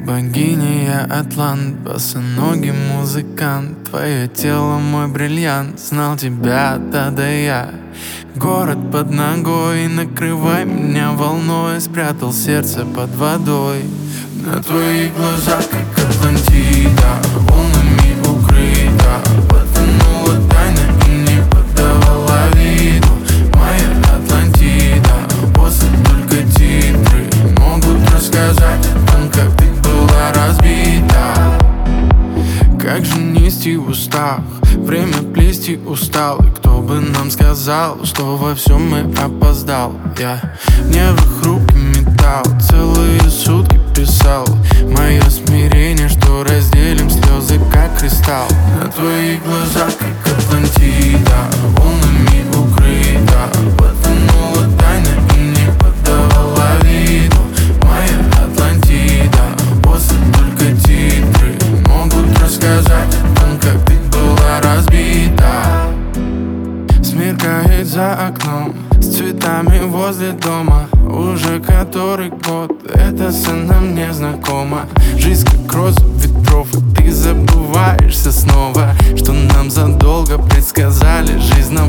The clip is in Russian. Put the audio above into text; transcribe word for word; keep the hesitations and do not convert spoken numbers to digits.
богиня, я атлант, босоногий музыкант. Твое тело мой бриллиант, знал тебя да да я. Город под ногой, накрывай меня волной. Спрятал сердце под водой. На твоих глазах, как Атлантида, волнами укрыта. Потонула тайна и не подавала виду. Моя Атлантида, после только титры могут рассказать о том, как ты была разбита. Как же нести в устах, время плести устал. И кто бы нам сказал, что во всем мы опоздал. Я в нервах руки металл, целые сутки писал. Мое смирение, что разделим слезы, как кристалл. На твоих глазах, как Атлантида, волнами укрыта. Потонула тайна и не подавала виду. Моя Атлантида, после только титры могут рассказать о том, как ты была разбита. Смеркает за окном, с цветами возле дома. Уже который год эта сцена мне знакома. Жизнь как роза ветров, и ты забываешься снова, что нам задолго предсказали. Жизнь нам